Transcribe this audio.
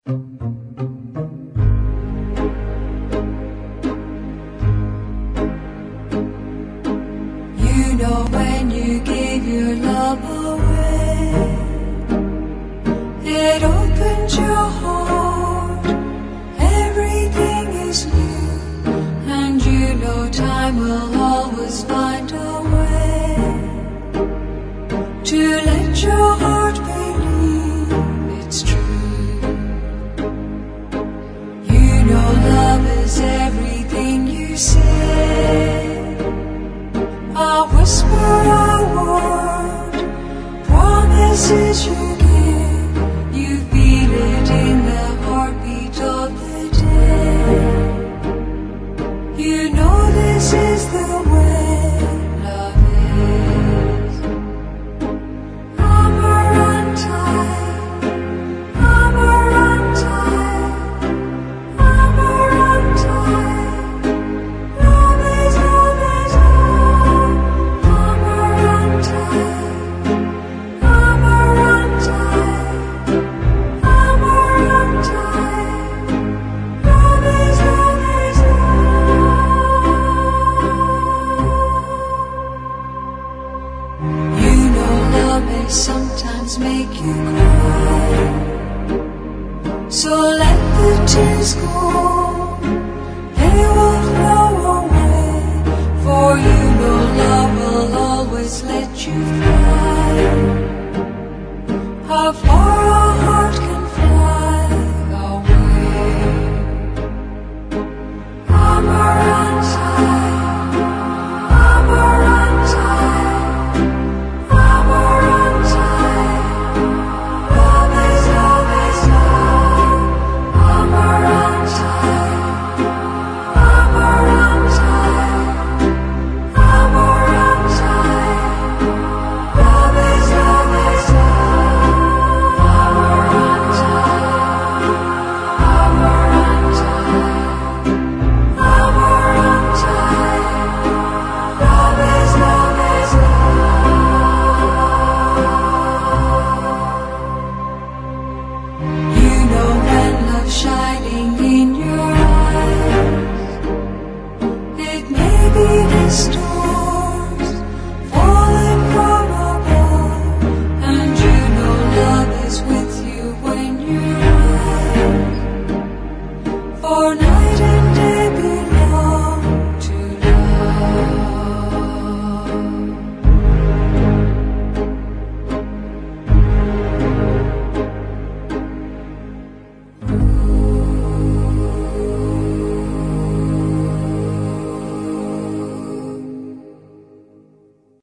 You know when you gave your love away, it opened your heart, everything is new, and you know time will always find a way to let your heart believe it's true. You know love is everything you say, a whisper, a word, promises you give. You feel it in the heartbeat of the day. You know this is the way love is. Amarantine, Amarantine, Amarantine. Love is all. Amarantine, Amarantine, Amarantine. Love is always love. You know love may sometimes make you cry, so let the tears go, they will flow away, for you know love will always let you fly.